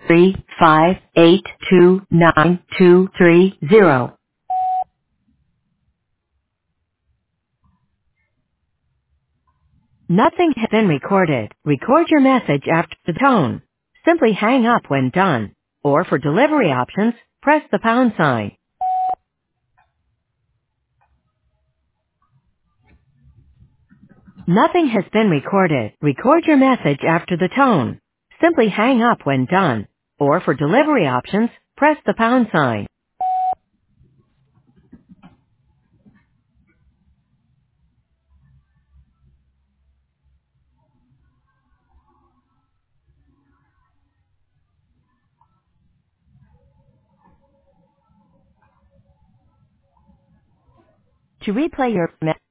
935829230. Nothing has been recorded. Record your message after the tone. Simply hang up when done. Or for delivery options, press the pound sign. Nothing has been recorded. Record your message after the tone. Simply hang up when done. Or for delivery options, press the pound sign. To replay your message,